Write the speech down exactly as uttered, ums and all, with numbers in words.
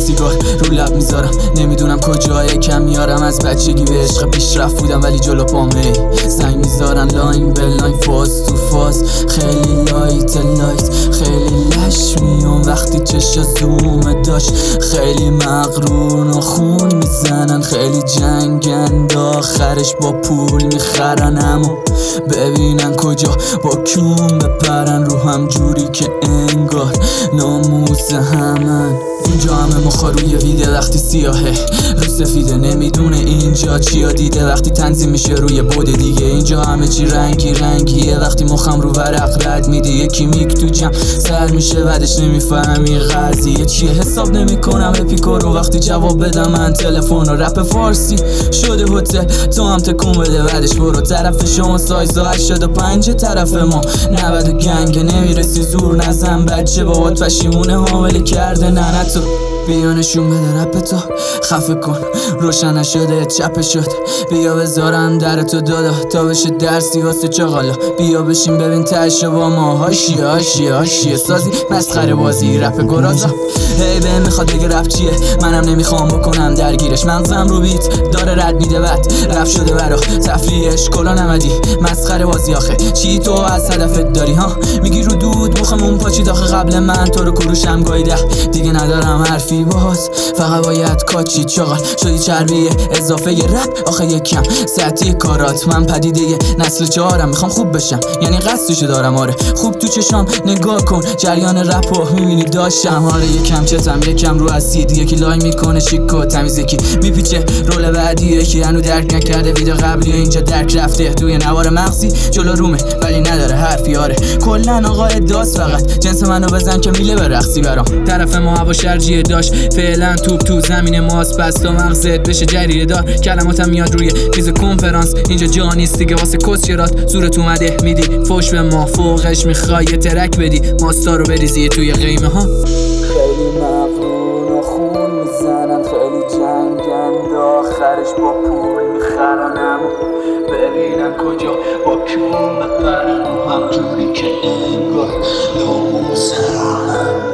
سیگار رو لب میذارم، نمیدونم کجای کم میارم. از بچگی به عشق پیشرفت بودم ولی جلو پام هی زنگ میذارن لاین به لاین، فاز تو فاز، خیلی لایت لایت، خیلی لش میام وقتی چشا زوم داشت، خیلی مغرون و خون میزنن، خیلی جنگند آخرش با پول میخرن، اما ببینن کجا با کیوم بپرن رو هم جوری که انگار ناموس همن. اینجا همه مخا روی ویده وقتی سیاهه رو سفیده، نمیدونه اینجا چیا دیده وقتی تنظیم میشه روی بوده دیگه. اینجا همه چی رنگی رنگیه وقتی مخم رو ورق رد میده، یکی میک تو جمع سر میشه بعدش نمیفهمی قضیه چیه، حساب نمیکنم اپیکو رو وقتی جواب بدم من تلفن و رپ فارسی شده هتل، تو هم تکون بده بعدش برو طرف شما سایز و هشتاد و پنج طرف ما نود و گنگ نمیرسی زور نزن بچه بابات پشیمونه حامله کرده نه تو بیا نشون بده رپ تو خفه کن روشن نشده چپه شد، بیا بذارم در تو دادا تا بشه درسی واسه چغالا، بیا بشین ببین تشه با ما هاشیه هاشیه هاشیه سازی مسخره بازی رپ گرازا. هی به میخواد بگه رپ چیه منم نمیخوام بکنم درگیرش، مغزم رو بیت داره رد میده بعد رپ شده برا تفریحش کلا نمدی مسخره بازی آخه چی تو از هدفت داری ها، میگی رو دود مخمون پاچید آخه قبل من تو رو کروشم گایده دیگه ندارم حرفی باز فقط باید کاچی چاقال شدی چربی اضافه ی رپ آخه یکم سطحی کارات من پدیده ی نسل چهارم میخوام خوب بشم یعنی قصدشو دارم آره خوب تو چشام نگاه کن جریان رپو میبینی داشتم آره یکم چتم یکم رو اسید یکی لای میکنه شیک و تمیز یکی میپیچه رول بعدی یکی هنو درک نکرده ویدیو قبلی اینجا درک رفته توی نوار مغزی جلو رومه ولی نداره حرفی آره کلا آقا اداس فقط جنس منو بزن که میله به رقصی برام طرف ما هوا شرجیه داشت فعلا توپ تو زمین ماست پس تو مغزت بشه جریره دار کلماتم میاد روی میز کنفرانس اینجا جا نیست دیگه واسه کسچرات زورت اومده میدی فوش به ما فوقش میخوای ترک بدی ماستا رو بریزی توی قیمه ها، خیلی مغرون و خون میزنن خیلی جنگند آخرش با پول میخرن، اما ببینن کجا با کیوم بپرن هم جوری که انگار ناموس همن.